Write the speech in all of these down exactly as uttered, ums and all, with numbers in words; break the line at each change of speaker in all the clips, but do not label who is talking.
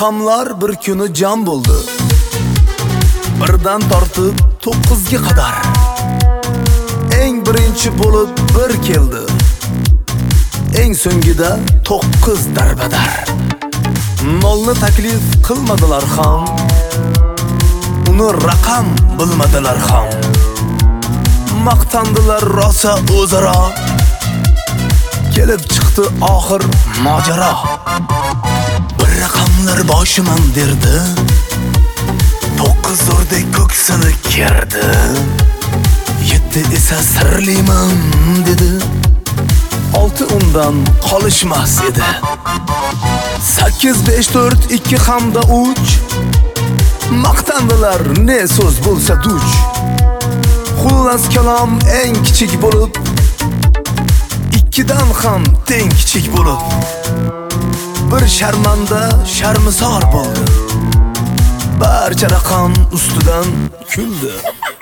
raqamlar bir kuni jam bo'ldi. Birdan tortib to'qqizga qadar. Eng birinchi bo'lib bir keldi. Eng so'ngida to'qqiz darbadar. Nolni taklif qilmadilar ham. Uni raqam bilmadilar ham. Maqtandilar rosa o'zaro. Kelib chiqdi oxir mojaro. Bir raqamlar boshiman derdi. To'qqiz o'rdek ko'ksini kerdi. Yetti esa sirliman dedi. Olti undan qolishmas edi. sakkiz besh to'rt ikki hamda uch. Maqtandilar ne so'z bo'lsa duch. Xullas kalom eng kichik bo'lib, ikkidan ham teng kichik bo'lib, bir sharmanda sharmisor bo'ldi. Barcha raqam ustidan kuldi.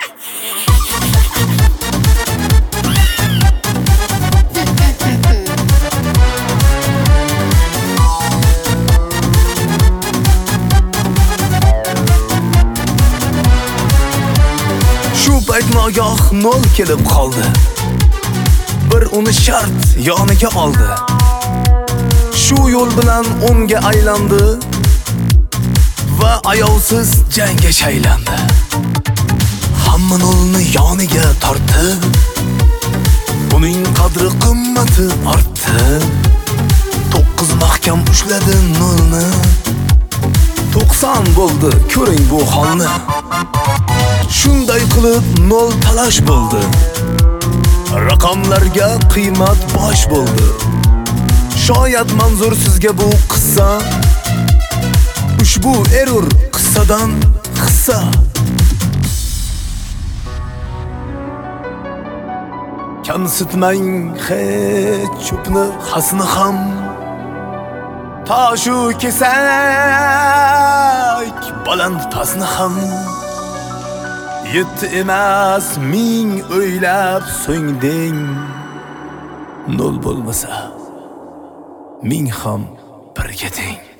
Shu payt nogoh nol kelib qoldi. Bir uni shart yoniga oldi. Shu yo'l bilan o'nga aylandi va ayovsiz jangga shaylandi. Hamma nolni yoniga tortdi. Uning qadri qimmati ortdi. To'qqiz mahkam ushladi nolni. to'qson bo'ldi, ko'ring bu holni. Shunday qilib nol talash bo'ldi. Raqamlarga qiymat bosh bo'ldi. Shoyat manzur sizga bu qissa. Ushbu error qissadan hissa. Kamsitmang hech cho'pni xasni ham. Toshu kesak baland pasni ham. Yetti emas ming o'ylab so'ngding. Nol bo'lmasa ming ham birga teng.